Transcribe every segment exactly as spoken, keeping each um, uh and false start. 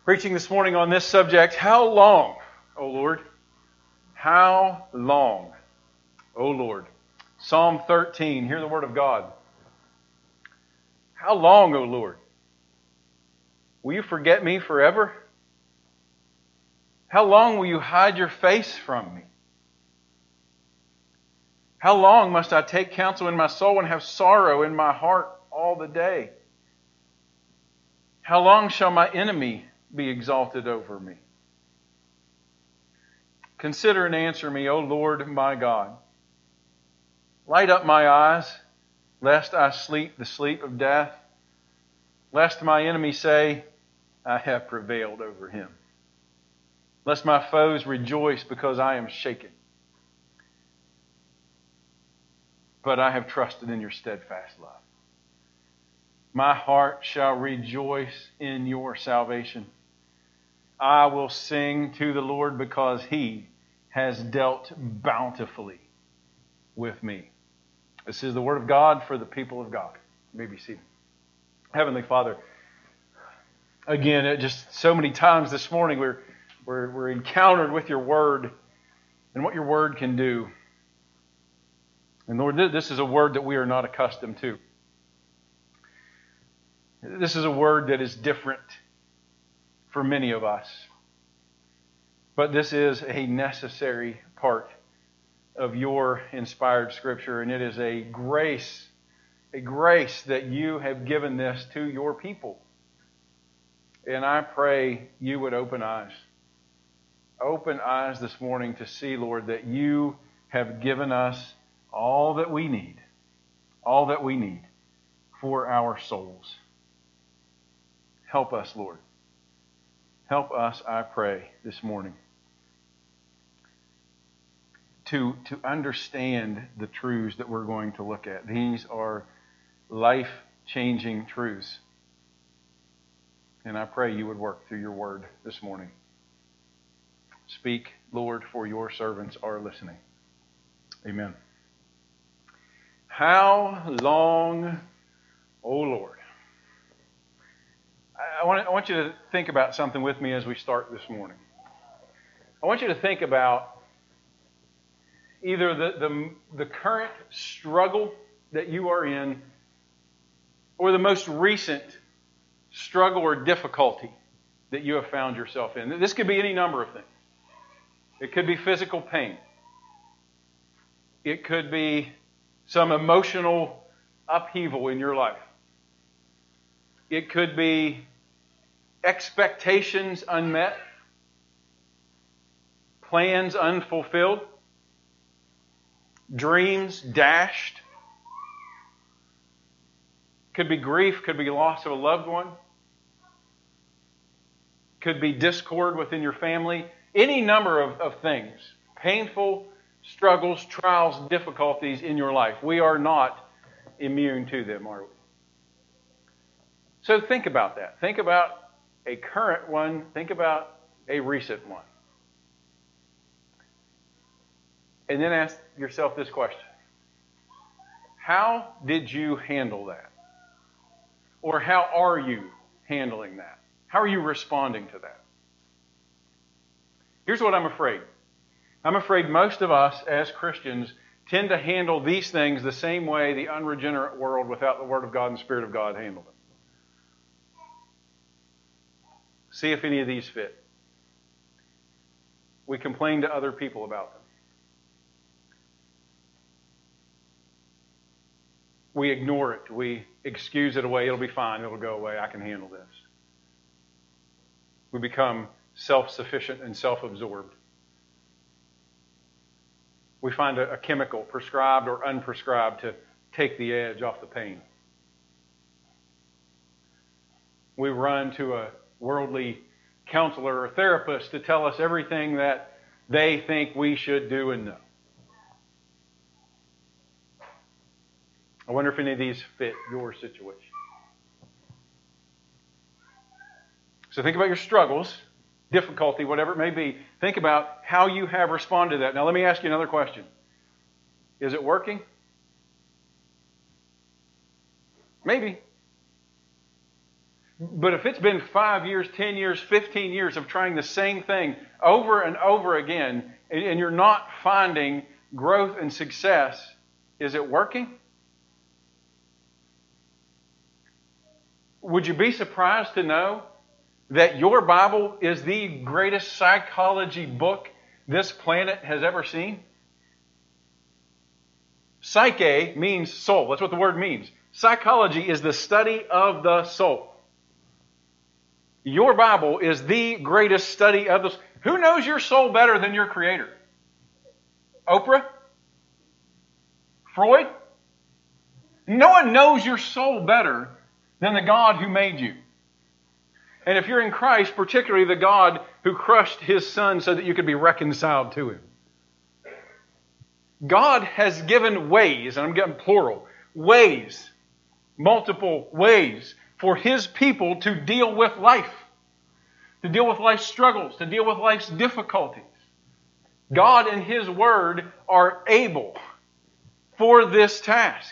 Preaching this morning on this subject, how long, O Lord? How long, O Lord? Psalm thirteen, hear the word of God. How long, O Lord? Will you forget me forever? How long will you hide your face from me? How long must I take counsel in my soul and have sorrow in my heart all the day? How long shall my enemy be exalted over me? Consider and answer me, O Lord my God. Light up my eyes, lest I sleep the sleep of death, lest my enemy say, I have prevailed over him. Lest my foes rejoice because I am shaken. But I have trusted in your steadfast love. My heart shall rejoice in your salvation. I will sing to the Lord because He has dealt bountifully with me. This is the word of God for the people of God. You may be seated. Heavenly Father, again, it just so many times this morning we're, we're, we're encountered with your word and what your word can do. And Lord, this is a word that we are not accustomed to. This is a word that is different for many of us. But this is a necessary part of your inspired Scripture, and it is a grace, a grace that you have given this to your people. And I pray you would open eyes. Open eyes this morning to see, Lord, that you have given us all that we need, all that we need for our souls. Help us, Lord. Help us, I pray, this morning to, to understand the truths that we're going to look at. These are life-changing truths. And I pray you would work through your word this morning. Speak, Lord, for your servants are listening. Amen. How long, O Lord? I want, I want you to think about something with me as we start this morning. I want you to think about either the, the, the current struggle that you are in or the most recent struggle or difficulty that you have found yourself in. This could be any number of things. It could be physical pain. It could be some emotional upheaval in your life. It could be expectations unmet, plans unfulfilled, dreams dashed. Could be grief, could be loss of a loved one. Could be discord within your family. Any number of, of things. Painful struggles, trials, difficulties in your life. We are not immune to them, are we? So think about that. Think about a current one. Think about a recent one. And then ask yourself this question. How did you handle that? Or how are you handling that? How are you responding to that? Here's what I'm afraid. I'm afraid most of us as Christians tend to handle these things the same way the unregenerate world without the Word of God and the Spirit of God handled them. See if any of these fit. We complain to other people about them. We ignore it. We excuse it away. It'll be fine. It'll go away. I can handle this. We become self-sufficient and self-absorbed. We find a, a chemical, prescribed or unprescribed, to take the edge off the pain. We run to a worldly counselor or therapist to tell us everything that they think we should do and know. I wonder if any of these fit your situation. So think about your struggles, difficulty, whatever it may be. Think about how you have responded to that. Now let me ask you another question. Is it working? Maybe. But if it's been five years, ten years, fifteen years of trying the same thing over and over again, and you're not finding growth and success, is it working? Would you be surprised to know that your Bible is the greatest psychology book this planet has ever seen? Psyche means soul. That's what the word means. Psychology is the study of the soul. Your Bible is the greatest study of the soul. Who knows your soul better than your Creator? Oprah? Freud? No one knows your soul better than the God who made you. And if you're in Christ, particularly the God who crushed His Son so that you could be reconciled to Him. God has given ways, and I'm getting plural, ways, multiple ways for His people to deal with life, to deal with life's struggles, to deal with life's difficulties. God and His Word are able for this task.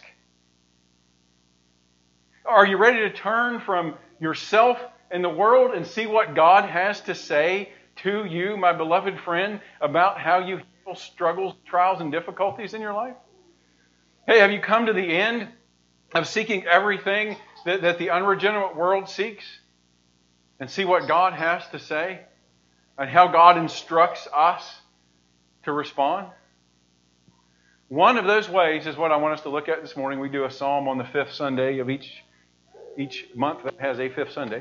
Are you ready to turn from yourself and the world and see what God has to say to you, my beloved friend, about how you handle struggles, trials, and difficulties in your life? Hey, have you come to the end of seeking everything that, that the unregenerate world seeks? And see what God has to say? And how God instructs us to respond? One of those ways is what I want us to look at this morning. We do a psalm on the fifth Sunday of each, each month that has a fifth Sunday.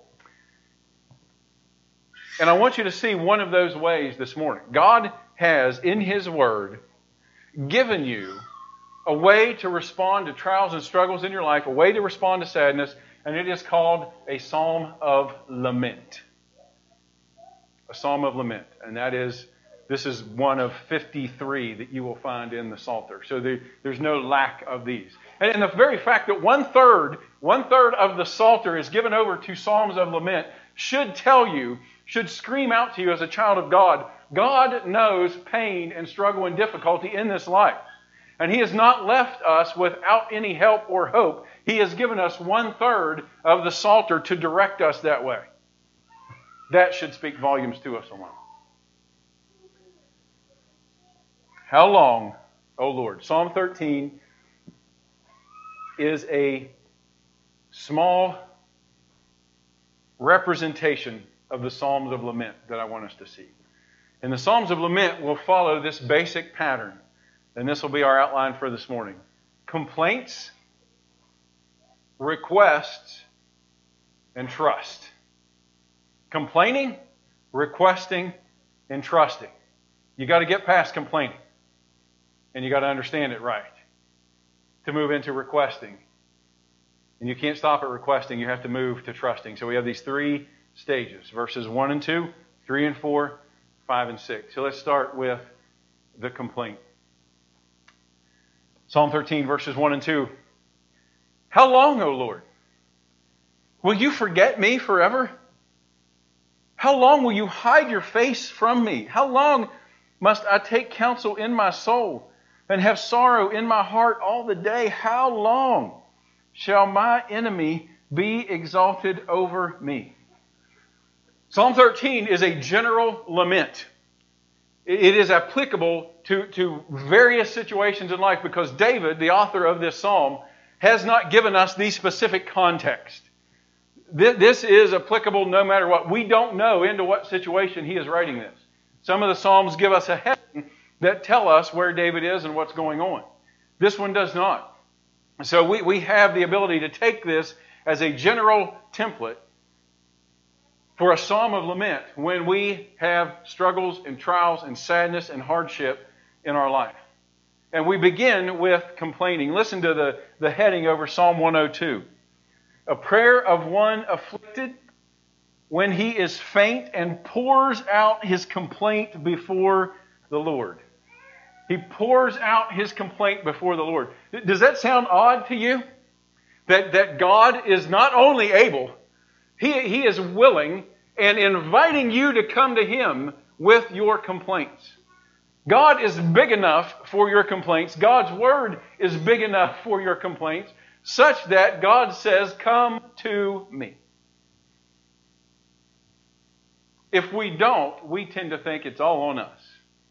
And I want you to see one of those ways this morning. God has, in His Word, given you a way to respond to trials and struggles in your life, a way to respond to sadness, and it is called a psalm of lament. A psalm of lament. And that is, this is one of fifty-three that you will find in the Psalter. So there, there's no lack of these. And, and the very fact that one third, one third of the Psalter is given over to psalms of lament should tell you, should scream out to you as a child of God, God knows pain and struggle and difficulty in this life. And He has not left us without any help or hope. He has given us one third of the Psalter to direct us that way. That should speak volumes to us alone. How long, O Lord? Psalm thirteen is a small representation of the Psalms of Lament that I want us to see. And the Psalms of Lament will follow this basic pattern. And this will be our outline for this morning. Complaints, requests, and trust. Complaining, requesting, and trusting. You got to get past complaining. And you got to understand it right. To move into requesting. And you can't stop at requesting. You have to move to trusting. So we have these three stages. Verses one and two, three and four, five and six. So let's start with the complaint. Psalm thirteen, verses one and two. How long, O Lord? Will you forget me forever? How long will you hide your face from me? How long must I take counsel in my soul and have sorrow in my heart all the day? How long shall my enemy be exalted over me? Psalm thirteen is a general lament. It is applicable to, to various situations in life because David, the author of this psalm, has not given us the specific context. This is applicable no matter what. We don't know into what situation he is writing this. Some of the psalms give us a heading that tell us where David is and what's going on. This one does not. So we, we have the ability to take this as a general template for a psalm of lament when we have struggles and trials and sadness and hardship in our life. And we begin with complaining. Listen to the, the heading over Psalm one oh two. A prayer of one afflicted when he is faint and pours out his complaint before the Lord. He pours out his complaint before the Lord. Does that sound odd to you? That, that God is not only able, He, he is willing and inviting you to come to Him with your complaints. God is big enough for your complaints. God's Word is big enough for your complaints, such that God says, come to me. If we don't, we tend to think it's all on us.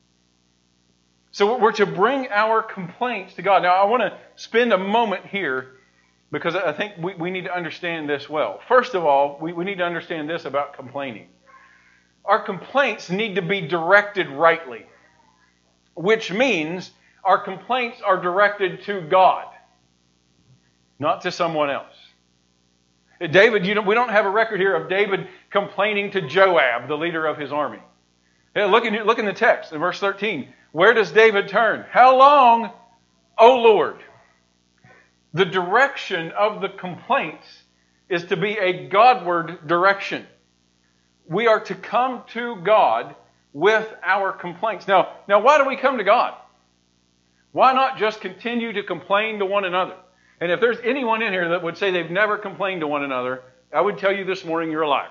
So we're to bring our complaints to God. Now, I want to spend a moment here because I think we, we need to understand this well. First of all, we, we need to understand this about complaining. Our complaints need to be directed rightly, which means our complaints are directed to God, not to someone else. David, you know, we don't have a record here of David complaining to Joab, the leader of his army. Yeah, look, in, look in the text, in verse thirteen. Where does David turn? How long, O Lord? The direction of the complaints is to be a Godward direction. We are to come to God with our complaints. Now, now, why do we come to God? Why not just continue to complain to one another? And if there's anyone in here that would say they've never complained to one another, I would tell you this morning you're a liar.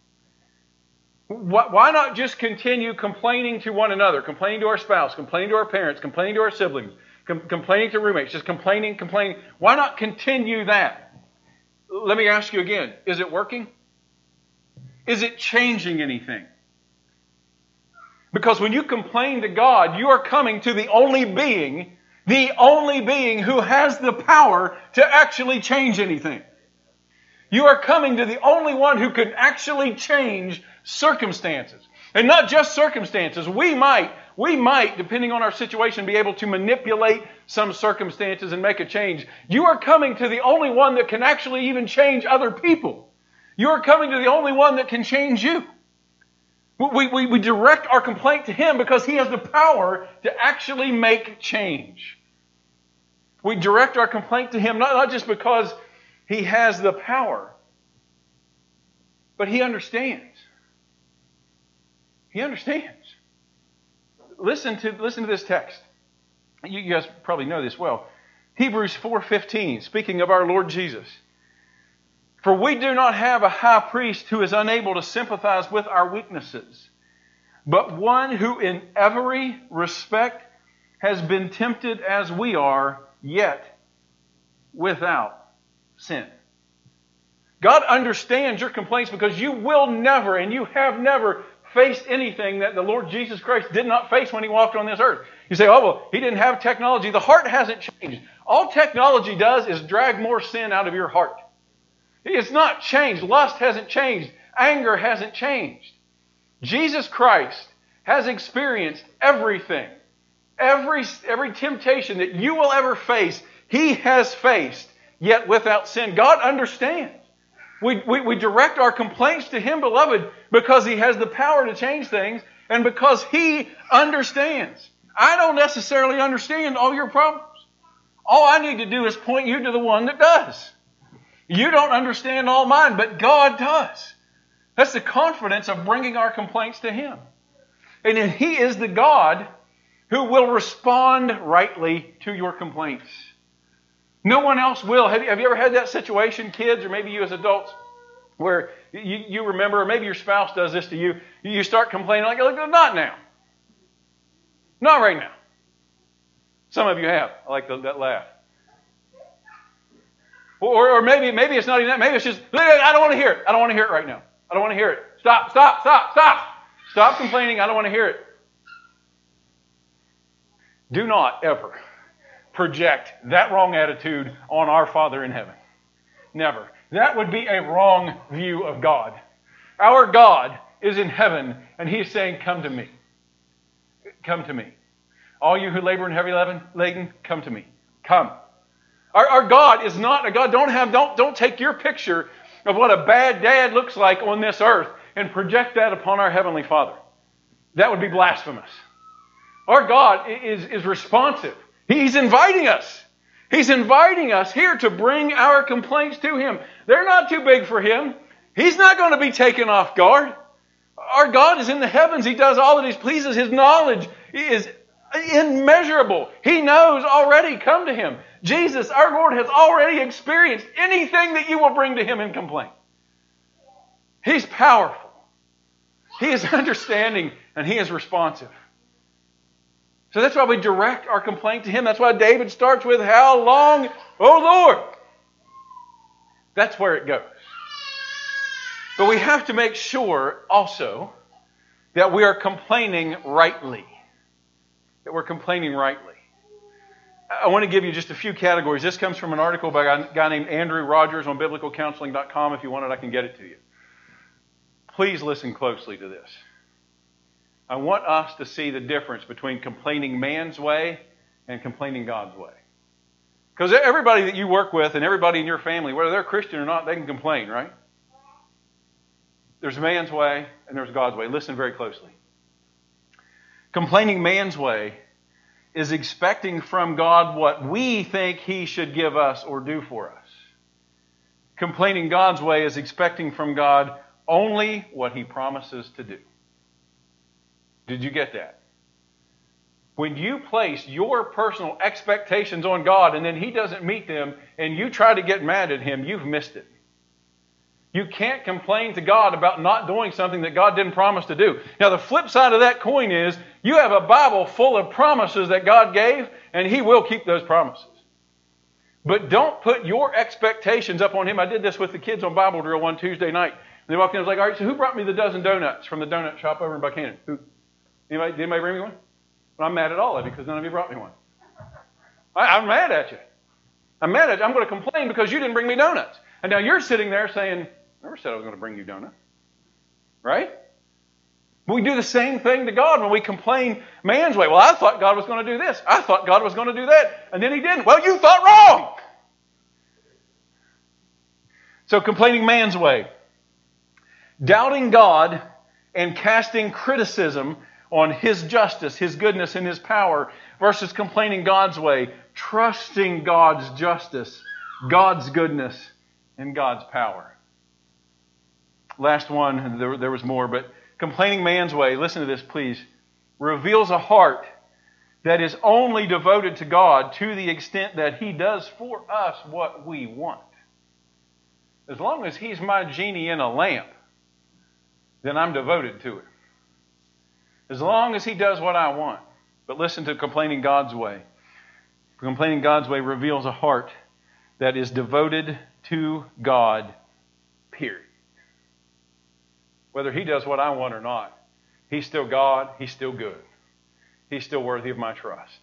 Why not just continue complaining to one another, complaining to our spouse, complaining to our parents, complaining to our siblings, com- complaining to roommates, just complaining, complaining. Why not continue that? Let me ask you again, is it working? Is it changing anything? Because when you complain to God, you are coming to the only being, the only being who has the power to actually change anything. You are coming to the only one who can actually change circumstances. And not just circumstances. We might, we might, depending on our situation, be able to manipulate some circumstances and make a change. You are coming to the only one that can actually even change other people. You are coming to the only one that can change you. We, we, we direct our complaint to Him because He has the power to actually make change. We direct our complaint to Him not, not just because He has the power, but He understands. He understands. Listen to, listen to this text. You, you guys probably know this well. Hebrews four fifteen, speaking of our Lord Jesus. For we do not have a high priest who is unable to sympathize with our weaknesses, but one who in every respect has been tempted as we are, yet without sin. God understands your complaints because you will never, and you have never, faced anything that the Lord Jesus Christ did not face when He walked on this earth. You say, oh, well, He didn't have technology. The heart hasn't changed. All technology does is drag more sin out of your heart. It's not changed. Lust hasn't changed. Anger hasn't changed. Jesus Christ has experienced everything. Every, every temptation that you will ever face, He has faced, yet without sin. God understands. We, we, we direct our complaints to Him, beloved, because He has the power to change things and because He understands. I don't necessarily understand all your problems. All I need to do is point you to the one that does. You don't understand all mine, but God does. That's the confidence of bringing our complaints to Him. And then He is the God who will respond rightly to your complaints. No one else will. Have you, have you ever had that situation, kids, or maybe you as adults, where you, you remember, or maybe your spouse does this to you, you start complaining like, not now. Not right now. Some of you have. I like the, that laugh. Or, or maybe maybe it's not even that. Maybe it's just, I don't want to hear it. I don't want to hear it right now. I don't want to hear it. Stop, stop, stop, stop. Stop complaining. I don't want to hear it. Do not ever project that wrong attitude on our Father in heaven. Never. That would be a wrong view of God. Our God is in heaven, and He's saying, come to me. Come to me. All you who labor and heavy laden, come to me. Come. Our, our God is not a God. Don't have, don't, don't take your picture of what a bad dad looks like on this earth and project that upon our Heavenly Father. That would be blasphemous. Our God is, is responsive. He's inviting us. He's inviting us here to bring our complaints to Him. They're not too big for Him. He's not going to be taken off guard. Our God is in the heavens. He does all that He pleases. His knowledge is immeasurable. He knows already. Come to Him. Jesus, our Lord, has already experienced anything that you will bring to Him in complaint. He's powerful. He is understanding, and He is responsive. So that's why we direct our complaint to Him. That's why David starts with, how long, O Lord? That's where it goes. But we have to make sure also that we are complaining rightly. That we're complaining rightly. I want to give you just a few categories. This comes from an article by a guy named Andrew Rogers on biblical counseling dot com. If you want it, I can get it to you. Please listen closely to this. I want us to see the difference between complaining man's way and complaining God's way. Because everybody that you work with and everybody in your family, whether they're Christian or not, they can complain, right? There's man's way and there's God's way. Listen very closely. Complaining man's way is expecting from God what we think He should give us or do for us. Complaining God's way is expecting from God only what He promises to do. Did you get that? When you place your personal expectations on God and then He doesn't meet them and you try to get mad at Him, you've missed it. You can't complain to God about not doing something that God didn't promise to do. Now, the flip side of that coin is you have a Bible full of promises that God gave, and He will keep those promises. But don't put your expectations up on Him. I did this with the kids on Bible drill one Tuesday night. And they walked in and was like, all right, so who brought me the dozen donuts from the donut shop over in Buchanan? Who? Anybody, did anybody bring me one? Well, I'm mad at all of you because none of you brought me one. I, I'm mad at you. I'm mad at you. I'm going to complain because you didn't bring me donuts. And now you're sitting there saying, I never said I was going to bring you donuts. Right? We do the same thing to God when we complain man's way. Well, I thought God was going to do this. I thought God was going to do that. And then He didn't. Well, you thought wrong. So complaining man's way. Doubting God and casting criticism on His justice, His goodness, and His power versus complaining God's way. Trusting God's justice, God's goodness, and God's power. Last one, there, there was more, but complaining man's way, listen to this please, reveals a heart that is only devoted to God to the extent that He does for us what we want. As long as He's my genie in a lamp, then I'm devoted to it. As long as He does what I want. But listen to complaining God's way. Complaining God's way reveals a heart that is devoted to God, period. Whether He does what I want or not, He's still God, He's still good. He's still worthy of my trust.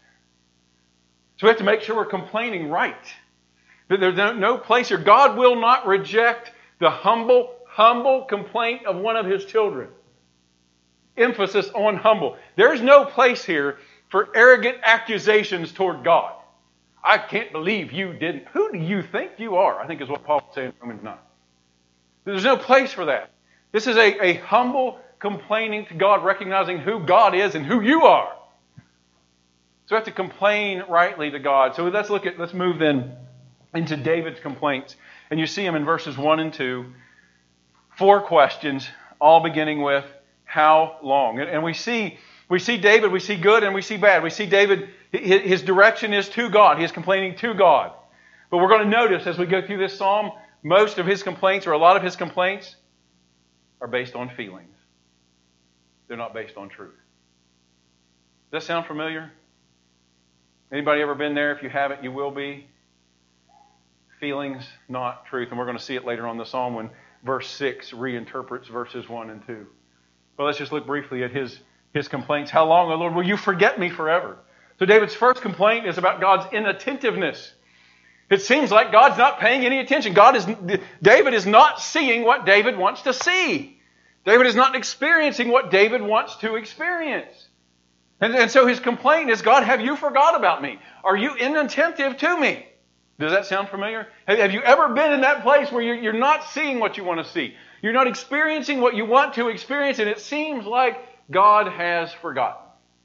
So we have to make sure we're complaining right. That there's no, no place here. God will not reject the humble, humble complaint of one of His children. Emphasis on humble. There's no place here for arrogant accusations toward God. I can't believe you didn't. Who do you think you are? I think is what Paul was saying in Romans nine. There's no place for that. This is a, a humble complaining to God, recognizing who God is and who you are. So we have to complain rightly to God. So let's look at, let's move then into David's complaints. And you see them in verses one and two. Four questions, all beginning with, how long? And, and we see, we see David, we see good and we see bad. We see David, his direction is to God. He is complaining to God. But we're going to notice as we go through this psalm, most of his complaints, or a lot of his complaints, are based on feelings. They're not based on truth. Does that sound familiar? Anybody ever been there? If you haven't, you will be. Feelings, not truth. And we're going to see it later on in the psalm when verse six reinterprets verses one and two. But let's just look briefly at his, his complaints. How long, O Lord, will you forget me forever? So David's first complaint is about God's inattentiveness. It seems like God's not paying any attention. God is, David is not seeing what David wants to see. David is not experiencing what David wants to experience. And, and so his complaint is, God, have you forgot about me? Are you inattentive to me? Does that sound familiar? Have, have you ever been in that place where you're, you're not seeing what you want to see? You're not experiencing what you want to experience, and it seems like God has forgotten.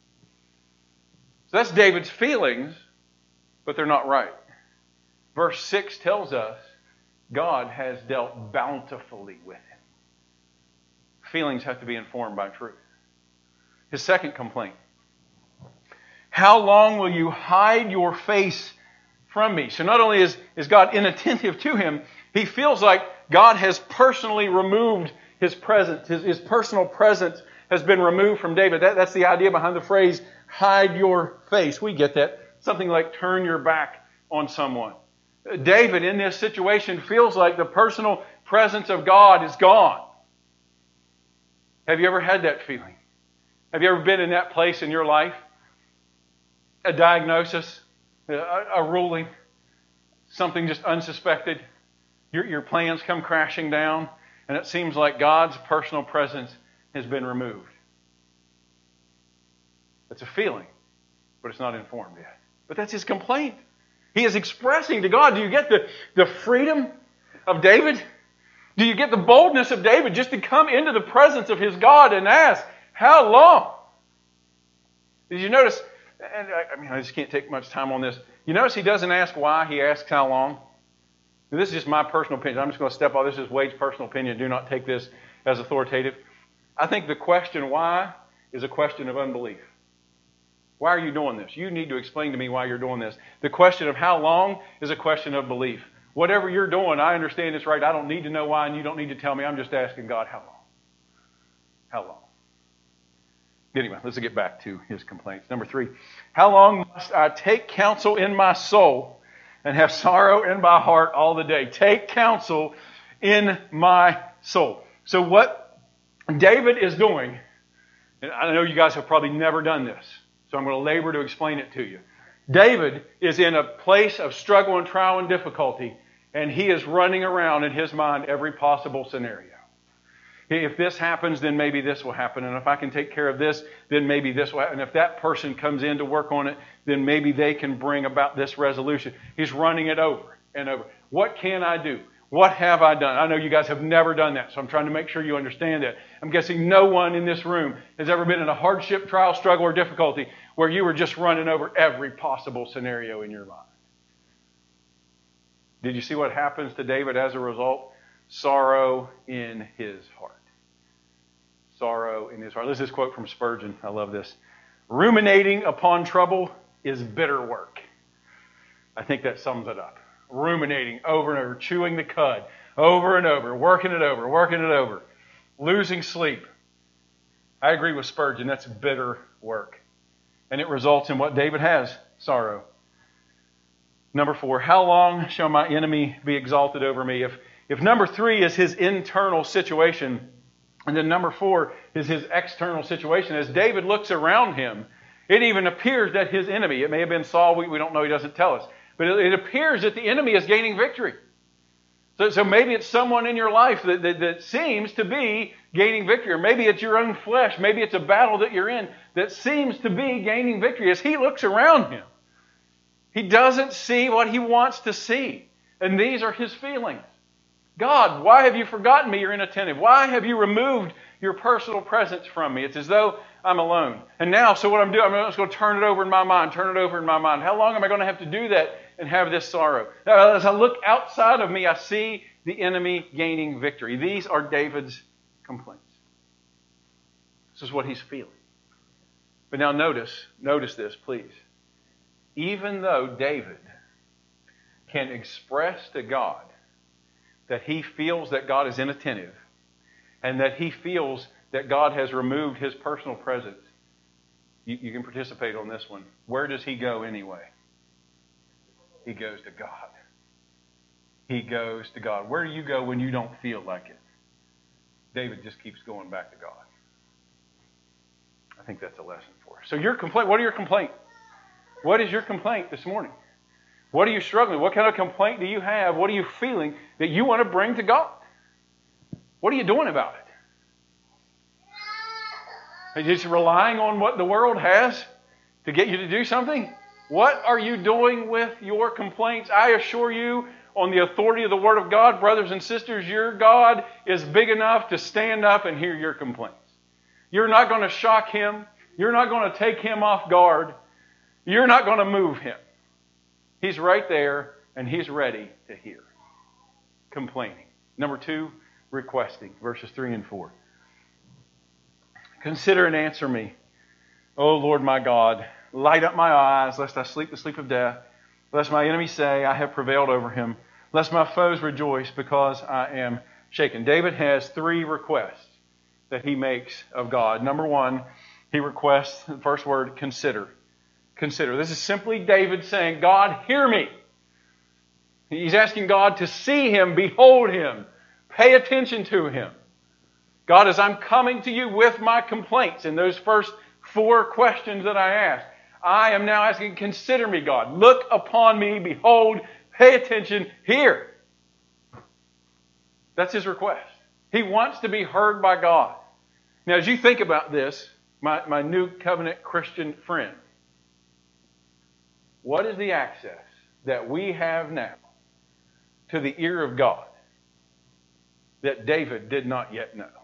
So that's David's feelings, but they're not right. Verse six tells us God has dealt bountifully with him. Feelings have to be informed by truth. His second complaint. How long will you hide your face from me? So not only is, is God inattentive to him, he feels like God has personally removed his presence. His, his personal presence has been removed from David. That, that's the idea behind the phrase, hide your face. We get that. Something like turn your back on someone. David, in this situation, feels like the personal presence of God is gone. Have you ever had that feeling? Have you ever been in that place in your life? A diagnosis, a, a ruling, something just unsuspected. Your, your plans come crashing down, and it seems like God's personal presence has been removed. It's a feeling, but it's not informed yet. But that's his complaint. He is expressing to God. Do you get the, the freedom of David? Do you get the boldness of David just to come into the presence of his God and ask, how long? Did you notice, and I, I mean, I just can't take much time on this. You notice he doesn't ask why, he asks how long. And this is just my personal opinion. I'm just going to step off. This is Wade's personal opinion. Do not take this as authoritative. I think the question why is a question of unbelief. Why are you doing this? You need to explain to me why you're doing this. The question of how long is a question of belief. Whatever you're doing, I understand it's right. I don't need to know why, and you don't need to tell me. I'm just asking God, how long? How long? Anyway, let's get back to his complaints. Number three, how long must I take counsel in my soul and have sorrow in my heart all the day? Take counsel in my soul. So what David is doing, and I know you guys have probably never done this, so I'm going to labor to explain it to you. David is in a place of struggle and trial and difficulty, and he is running around in his mind every possible scenario. If this happens, then maybe this will happen. And if I can take care of this, then maybe this will happen. And if that person comes in to work on it, then maybe they can bring about this resolution. He's running it over and over. What can I do? What have I done? I know you guys have never done that, so I'm trying to make sure you understand that. I'm guessing no one in this room has ever been in a hardship, trial, struggle, or difficulty where you were just running over every possible scenario in your mind. Did you see what happens to David as a result? Sorrow in his heart. Sorrow in his heart. This is a quote from Spurgeon. I love this. Ruminating upon trouble is bitter work. I think that sums it up. Ruminating over and over, chewing the cud, over and over, working it over, working it over, losing sleep. I agree with Spurgeon. That's bitter work. And it results in what David has, sorrow. Number four, how long shall my enemy be exalted over me? If, if number three is his internal situation, and then number four is his external situation, as David looks around him, it even appears that his enemy, it may have been Saul, we, we don't know, he doesn't tell us, but it, it appears that the enemy is gaining victory. So, so maybe it's someone in your life that, that, that seems to be gaining victory. Or maybe it's your own flesh. Maybe it's a battle that you're in that seems to be gaining victory. As he looks around him, he doesn't see what he wants to see. And these are his feelings. God, why have you forgotten me? You're inattentive. Why have you removed your personal presence from me? It's as though I'm alone. And now, so what I'm doing, I'm just going to turn it over in my mind, turn it over in my mind. How long am I going to have to do that and have this sorrow? Now, as I look outside of me, I see the enemy gaining victory. These are David's complaints. This is what he's feeling. But now notice, notice this, please. Even though David can express to God that he feels that God is inattentive and that he feels that God has removed his personal presence, you, you can participate on this one. Where does he go anyway? He goes to God. He goes to God. Where do you go when you don't feel like it? David just keeps going back to God. I think that's a lesson for us. So your complaint, what are your complaints? What is your complaint this morning? What are you struggling with? What kind of complaint do you have? What are you feeling that you want to bring to God? What are you doing about it? Are you just relying on what the world has to get you to do something? What are you doing with your complaints? I assure you, on the authority of the Word of God, brothers and sisters, your God is big enough to stand up and hear your complaints. You're not going to shock Him. You're not going to take Him off guard. You're not going to move Him. He's right there, and He's ready to hear. Complaining. Number two, requesting. Verses three and four. Consider and answer me, O Lord my God. Light up my eyes, lest I sleep the sleep of death. Lest my enemies say, I have prevailed over him. Lest my foes rejoice because I am shaken. David has three requests that he makes of God. Number one, he requests, the first word, consider. Consider. This is simply David saying, God, hear me. He's asking God to see him, behold him, pay attention to him. God, as I'm coming to you with my complaints in those first four questions that I asked, I am now asking, consider me, God. Look upon me, behold, pay attention, hear. That's his request. He wants to be heard by God. Now, as you think about this, my, my new covenant Christian friend, what is the access that we have now to the ear of God that David did not yet know?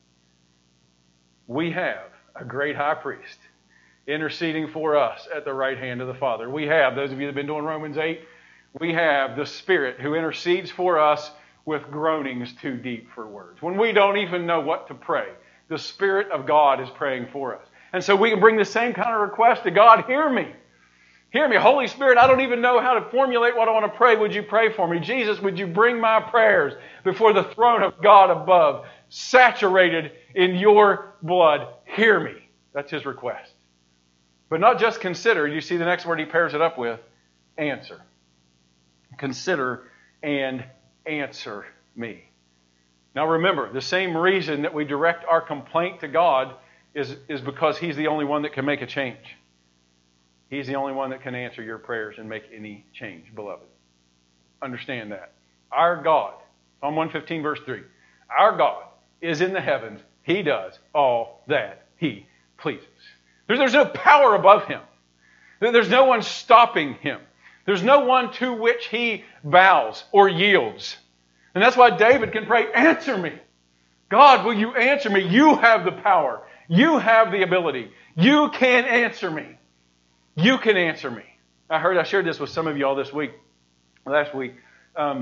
We have a great high priest interceding for us at the right hand of the Father. We have, those of you that have been doing Romans eight, we have the Spirit who intercedes for us with groanings too deep for words. When we don't even know what to pray, the Spirit of God is praying for us. And so we can bring the same kind of request to God. Hear me. Hear me. Holy Spirit, I don't even know how to formulate what I want to pray. Would you pray for me? Jesus, would you bring my prayers before the throne of God above, saturated in your blood? Hear me. That's his request. But not just consider. You see the next word he pairs it up with? Answer. Consider and answer me. Now remember, the same reason that we direct our complaint to God is, is because he's the only one that can make a change. He's the only one that can answer your prayers and make any change, beloved. Understand that. Our God, Psalm one fifteen, verse three, our God is in the heavens. He does all that he pleases. There's, there's no power above him. There's no one stopping him. There's no one to which he bows or yields. And that's why David can pray, answer me. God, will you answer me? You have the power. You have the ability. You can answer me. You can answer me. I heard, I shared this with some of you all this week, last week. Um,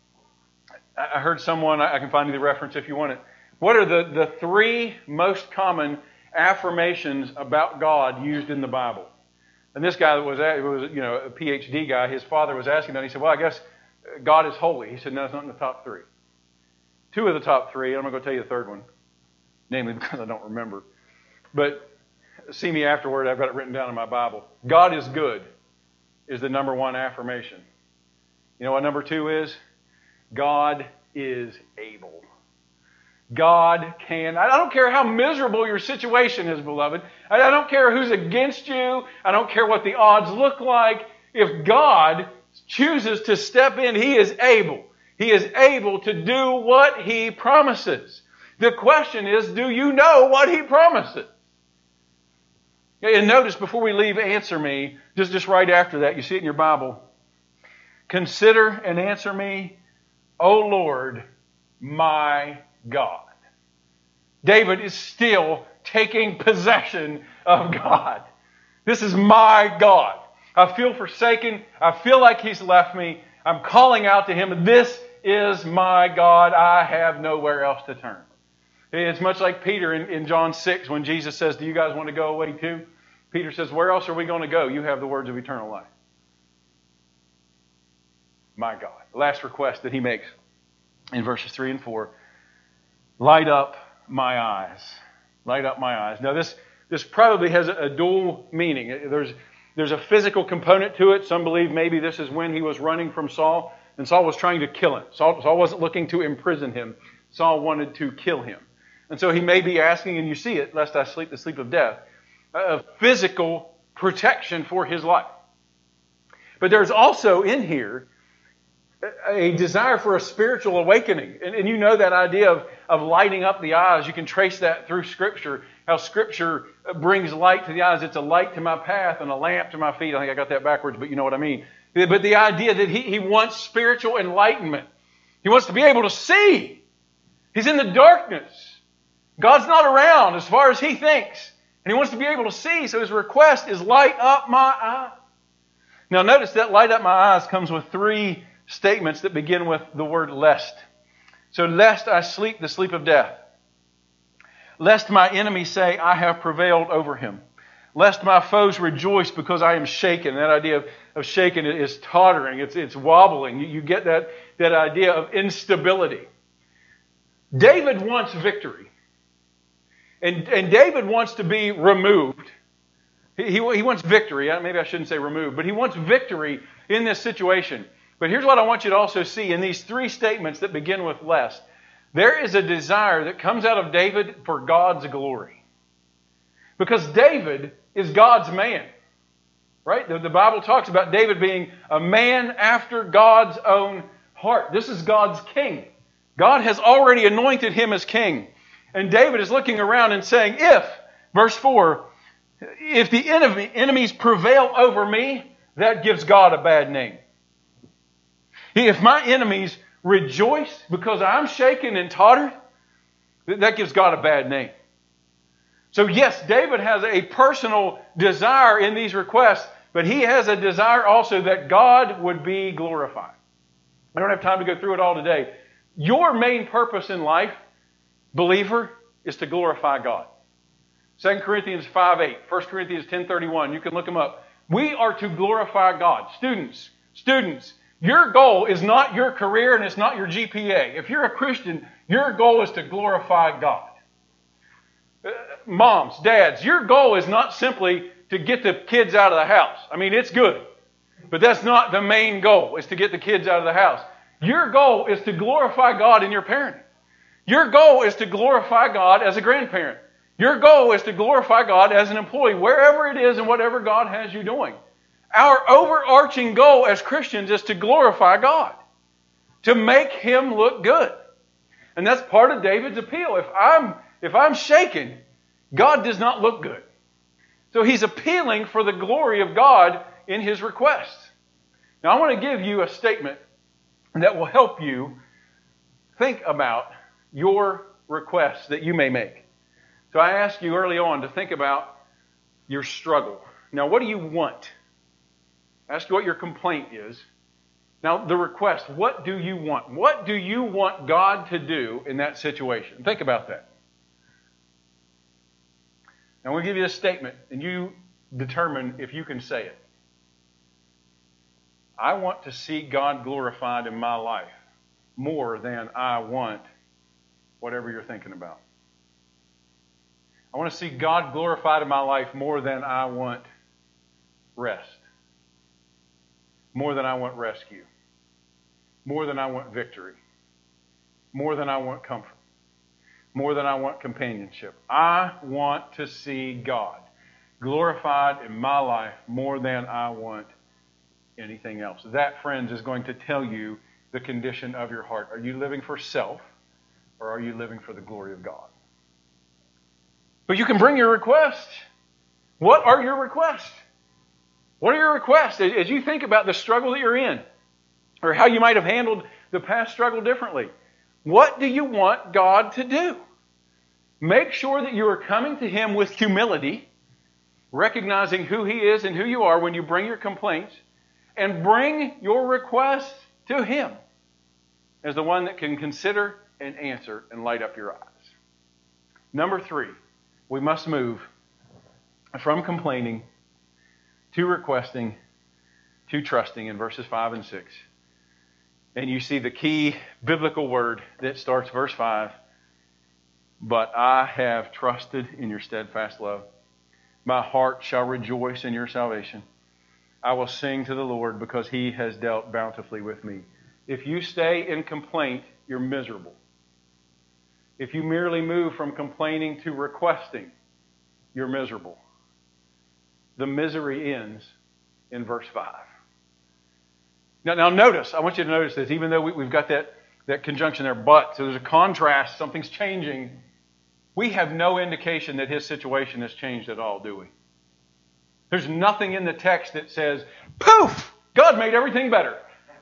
I heard someone, I can find you the reference if you want it. What are the, the three most common affirmations about God used in the Bible? And this guy was, was you know, a P H D guy, his father was asking that. He said, well, I guess God is holy. He said, no, it's not in the top three. Two of the top three, I'm going to go tell you the third one, namely because I don't remember. But see me afterward, I've got it written down in my Bible. God is good is the number one affirmation. You know what number two is? God is able. God can. I don't care how miserable your situation is, beloved. I don't care who's against you. I don't care what the odds look like. If God chooses to step in, He is able. He is able to do what He promises. The question is, do you know what He promises? And notice before we leave, answer me, just, just right after that, you see it in your Bible. Consider and answer me, O Lord, my God. David is still taking possession of God. This is my God. I feel forsaken. I feel like He's left me. I'm calling out to Him. This is my God. I have nowhere else to turn. It's much like Peter in, in John six when Jesus says, do you guys want to go away too? Peter says, where else are we going to go? You have the words of eternal life. My God. The last request that he makes in verses three and four. Light up my eyes. Light up my eyes. Now this, this probably has a, a dual meaning. There's, there's a physical component to it. Some believe maybe this is when he was running from Saul, and Saul was trying to kill him. Saul, Saul wasn't looking to imprison him. Saul wanted to kill him. And so he may be asking, and you see it, lest I sleep the sleep of death, a physical protection for his life. But there's also in here a desire for a spiritual awakening. And, and you know that idea of, of lighting up the eyes. You can trace that through Scripture, how Scripture brings light to the eyes. It's a light to my path and a lamp to my feet. I think I got that backwards, but you know what I mean. But the idea that he, he wants spiritual enlightenment. He wants to be able to see. He's in the darkness. God's not around as far as he thinks. And he wants to be able to see. So his request is light up my eyes. Now notice that light up my eyes comes with three statements that begin with the word lest. So lest I sleep the sleep of death. Lest my enemies say I have prevailed over him. Lest my foes rejoice because I am shaken. That idea of, of shaken is tottering. It's, it's wobbling. You, you get that, that idea of instability. David wants victory. And, and David wants to be removed. He, he, he wants victory. Maybe I shouldn't say removed, but he wants victory in this situation. But here's what I want you to also see in these three statements that begin with lest. There is a desire that comes out of David for God's glory. Because David is God's man. Right? The, the Bible talks about David being a man after God's own heart. This is God's king. God has already anointed him as king. And David is looking around and saying, if, verse four, if the enemy, enemies prevail over me, that gives God a bad name. If my enemies rejoice because I'm shaken and tottered, that gives God a bad name. So yes, David has a personal desire in these requests, but he has a desire also that God would be glorified. I don't have time to go through it all today. Your main purpose in life, believer, is to glorify God. Second Corinthians five eight, First Corinthians ten thirty-one, you can look them up. We are to glorify God. Students, students, your goal is not your career and it's not your G P A. If you're a Christian, your goal is to glorify God. Uh, moms, dads, your goal is not simply to get the kids out of the house. I mean, it's good. But that's not the main goal, is to get the kids out of the house. Your goal is to glorify God in your parenting. Your goal is to glorify God as a grandparent. Your goal is to glorify God as an employee, wherever it is and whatever God has you doing. Our overarching goal as Christians is to glorify God, to make Him look good. And that's part of David's appeal. If I'm, if I'm shaken, God does not look good. So he's appealing for the glory of God in his request. Now I want to give you a statement that will help you think about your requests that you may make. So I asked you early on to think about your struggle. Now, what do you want? I asked you what your complaint is. Now, the request, what do you want? What do you want God to do in that situation? Think about that. Now, I'm going to give you a statement, and you determine if you can say it. I want to see God glorified in my life more than I want whatever you're thinking about. I want to see God glorified in my life more than I want rest. More than I want rescue. More than I want victory. More than I want comfort. More than I want companionship. I want to see God glorified in my life more than I want anything else. That, friends, is going to tell you the condition of your heart. Are you living for self, or are you living for the glory of God? But you can bring your request. What are your requests? What are your requests? As you think about the struggle that you're in, or how you might have handled the past struggle differently, what do you want God to do? Make sure that you are coming to Him with humility, recognizing who He is and who you are when you bring your complaints, and bring your requests to Him as the one that can consider and answer and light up your eyes. Number three, we must move from complaining to requesting to trusting in verses five and six. And you see the key biblical word that starts verse five. But I have trusted in your steadfast love. My heart shall rejoice in your salvation. I will sing to the Lord because He has dealt bountifully with me. If you stay in complaint, you're miserable. If you merely move from complaining to requesting, you're miserable. The misery ends in verse five. Now, now notice, I want you to notice this, even though we, we've got that, that conjunction there, but, so there's a contrast, something's changing. We have no indication that his situation has changed at all, do we? There's nothing in the text that says, poof, God made everything better.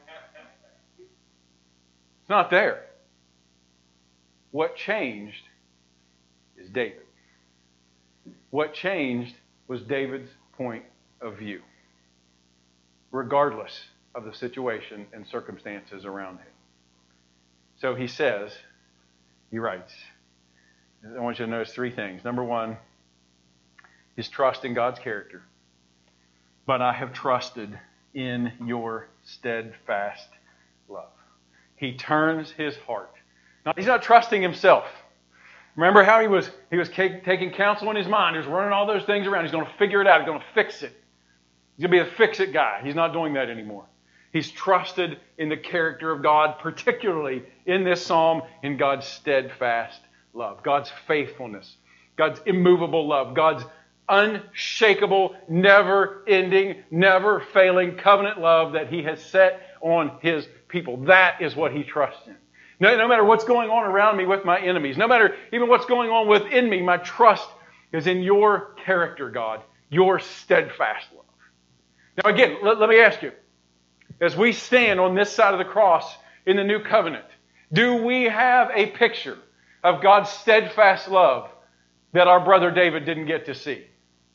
It's not there. What changed is David. What changed was David's point of view, regardless of the situation and circumstances around him. So he says, he writes, I want you to notice three things. Number one, his trust in God's character. But I have trusted in your steadfast love. He turns his heart. Now, he's not trusting himself. Remember how he was he was taking counsel in his mind. He was running all those things around. He's going to figure it out. He's going to fix it. He's going to be a fix-it guy. He's not doing that anymore. He's trusted in the character of God, particularly in this psalm, in God's steadfast love, God's faithfulness, God's immovable love, God's unshakable, never-ending, never-failing covenant love that He has set on His people. That is what He trusts in. No, no matter what's going on around me with my enemies, no matter even what's going on within me, my trust is in your character, God, your steadfast love. Now again, let, let me ask you, as we stand on this side of the cross in the new covenant, do we have a picture of God's steadfast love that our brother David didn't get to see?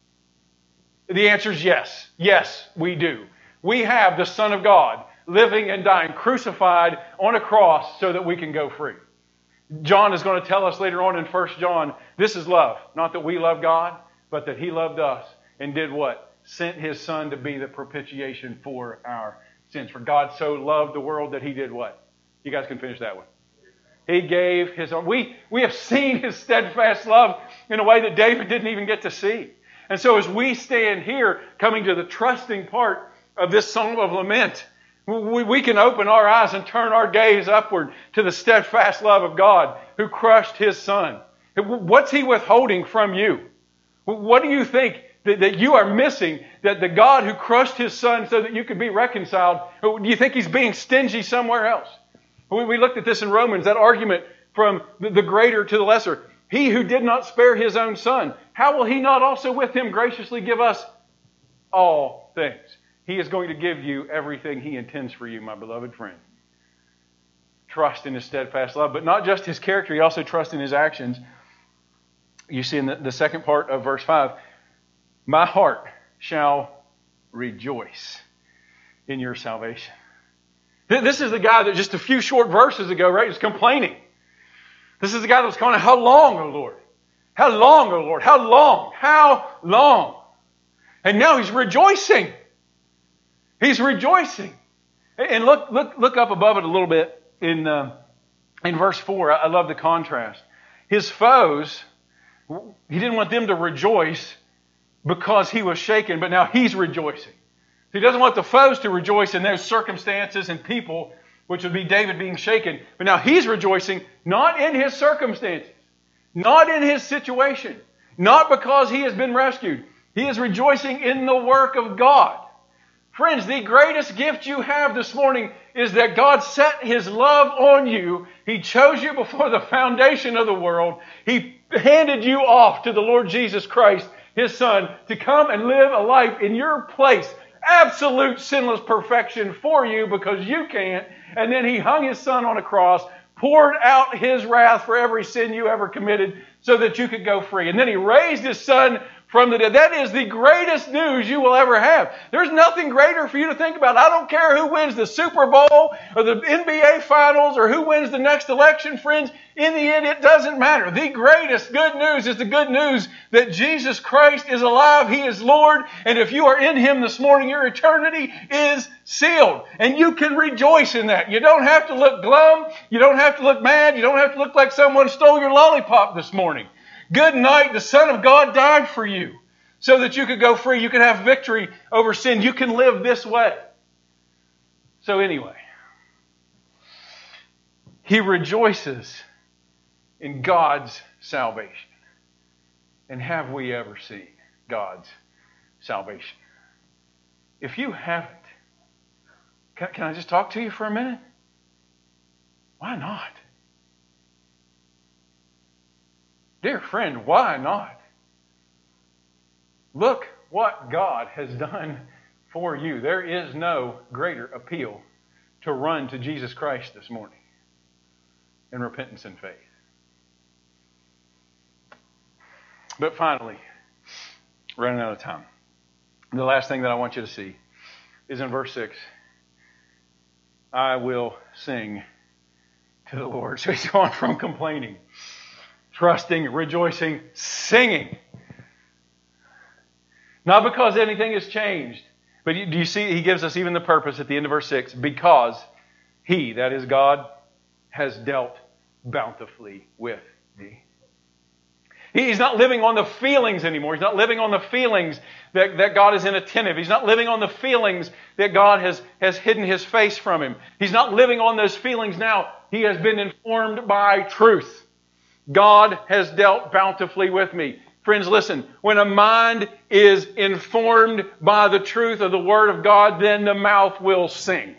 The answer is yes. Yes, we do. We have the Son of God living and dying, crucified on a cross so that we can go free. John is going to tell us later on in First John, this is love. Not that we love God, but that He loved us and did what? Sent His Son to be the propitiation for our sins. For God so loved the world that He did what? You guys can finish that one. He gave His own. We, we have seen His steadfast love in a way that David didn't even get to see. And so as we stand here, coming to the trusting part of this Song of Lament, we, we can open our eyes and turn our gaze upward to the steadfast love of God who crushed His Son. What's He withholding from you? What do you think that, that you are missing, that the God who crushed His Son so that you could be reconciled, do you think He's being stingy somewhere else? We, we looked at this in Romans, that argument from the, the greater to the lesser. He who did not spare His own Son, how will He not also with Him graciously give us all things? He is going to give you everything He intends for you, my beloved friend. Trust in His steadfast love, but not just His character, you also trust in His actions. You see in the, the second part of verse five, my heart shall rejoice in your salvation. This is the guy that just a few short verses ago, right, was complaining. This is the guy that was calling, how long, O Lord? How long, O Lord? How long? How long? And now he's rejoicing. He's rejoicing. And look, look, look up above it a little bit in uh, in verse four. I love the contrast. His foes, he didn't want them to rejoice because he was shaken, but now he's rejoicing. He doesn't want the foes to rejoice in those circumstances and people, which would be David being shaken. But now he's rejoicing not in his circumstances, not in his situation, not because he has been rescued. He is rejoicing in the work of God. Friends, the greatest gift you have this morning is that God set His love on you. He chose you before the foundation of the world. He handed you off to the Lord Jesus Christ, His Son, to come and live a life in your place. Absolute sinless perfection for you because you can't. And then He hung His Son on a cross, poured out His wrath for every sin you ever committed so that you could go free. And then He raised His Son from the dead. That is the greatest news you will ever have. There's nothing greater for you to think about. I don't care who wins the Super Bowl or the N B A Finals or who wins the next election, friends. In the end, it doesn't matter. The greatest good news is the good news that Jesus Christ is alive. He is Lord. And if you are in Him this morning, your eternity is sealed. And you can rejoice in that. You don't have to look glum. You don't have to look mad. You don't have to look like someone stole your lollipop this morning. Good night. The Son of God died for you so that you could go free. You could have victory over sin. You can live this way. So anyway, he rejoices in God's salvation. And have we ever seen God's salvation? If you haven't, can, can I just talk to you for a minute? Why not? Dear friend, why not? Look what God has done for you. There is no greater appeal to run to Jesus Christ this morning in repentance and faith. But finally, running out of time, the last thing that I want you to see is in verse six. I will sing to the Lord. So he's gone from complaining, trusting, rejoicing, singing. Not because anything has changed. But do you see, he gives us even the purpose at the end of verse six. Because He, that is God, has dealt bountifully with thee. He's not living on the feelings anymore. He's not living on the feelings that, that God is inattentive. He's not living on the feelings that God has, has hidden His face from him. He's not living on those feelings now. He has been informed by truth. God has dealt bountifully with me. Friends, listen. When a mind is informed by the truth of the Word of God, then the mouth will sing.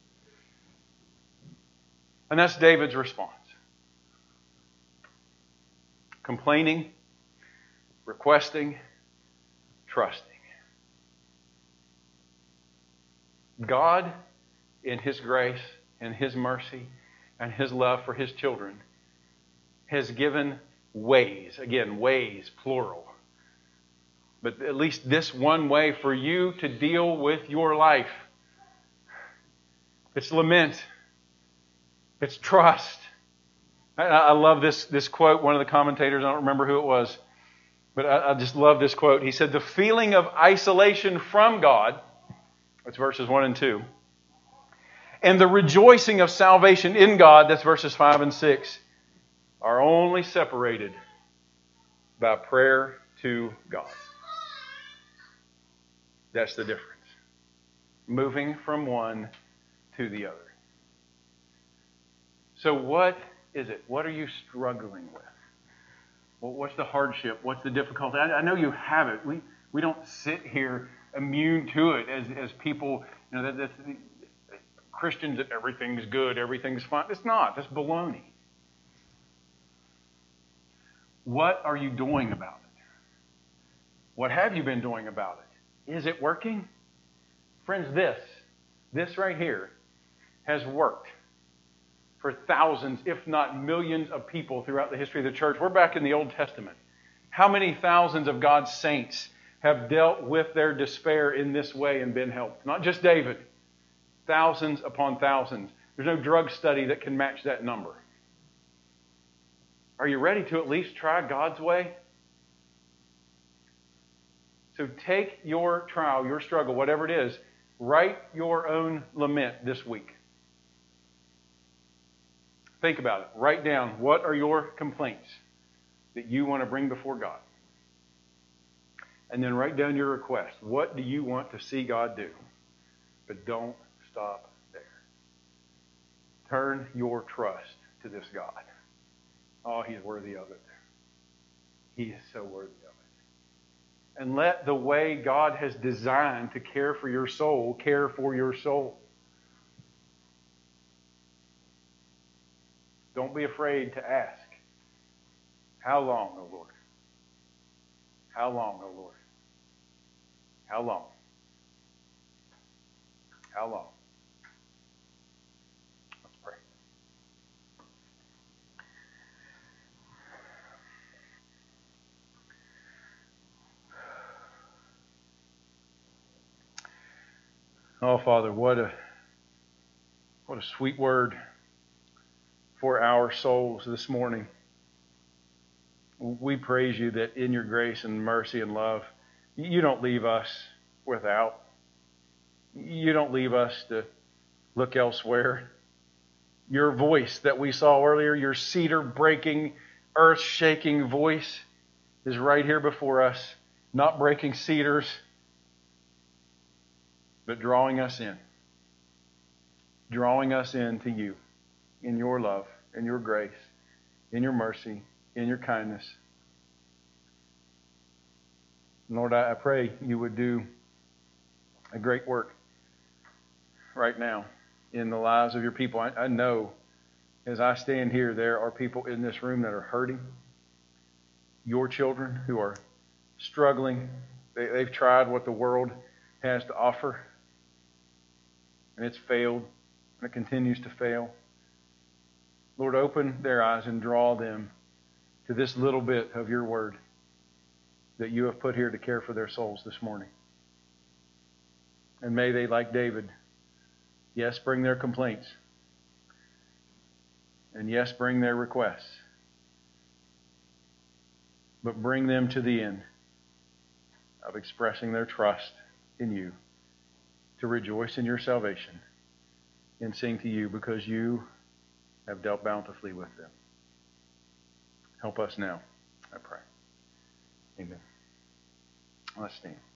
And that's David's response. Complaining, requesting, trusting. God, in His grace and His mercy and His love for His children, has given ways, again, ways, plural, but at least this one way for you to deal with your life. It's lament. It's trust. I love this, this quote. One of the commentators, I don't remember who it was, but I, I just love this quote. He said, the feeling of isolation from God, that's verses one and two, and the rejoicing of salvation in God, that's verses five and six, are only separated by prayer to God. That's the difference. Moving from one to the other. So what is it? What are you struggling with? Well, what's the hardship? What's the difficulty? I, I know you have it. We we don't sit here immune to it as as people. You know, that, that's Christians that everything's good, everything's fine. It's not. That's baloney. What are you doing about it? What have you been doing about it? Is it working? Friends, this, this right here has worked for thousands, if not millions of people throughout the history of the church. We're back in the Old Testament. How many thousands of God's saints have dealt with their despair in this way and been helped? Not just David. Thousands upon thousands. There's no drug study that can match that number. Are you ready to at least try God's way? So take your trial, your struggle, whatever it is, write your own lament this week. Think about it. Write down, what are your complaints that you want to bring before God? And then write down your request. What do you want to see God do? But don't stop there. Turn your trust to this God. Oh, He's worthy of it. He is so worthy of it. And let the way God has designed to care for your soul, care for your soul. Don't be afraid to ask, how long, O Lord? How long, O Lord? How long? How long? Let's pray. Oh, Father, what a what a sweet word for our souls this morning. We praise You that in Your grace and mercy and love, You don't leave us without. You don't leave us to look elsewhere. Your voice that we saw earlier, Your cedar-breaking, earth-shaking voice is right here before us, not breaking cedars, but drawing us in. Drawing us into You. In Your love, in Your grace, in Your mercy, in Your kindness. Lord, I pray You would do a great work right now in the lives of Your people. I, I know as I stand here, there are people in this room that are hurting. Your children who are struggling. They, they've tried what the world has to offer, and it's failed, and it continues to fail. Lord, open their eyes and draw them to this little bit of Your word that You have put here to care for their souls this morning. And may they, like David, yes, bring their complaints. And yes, bring their requests. But bring them to the end of expressing their trust in You, to rejoice in Your salvation and sing to You because You have dealt bountifully with them. Help us now, I pray. Amen. Let's stand.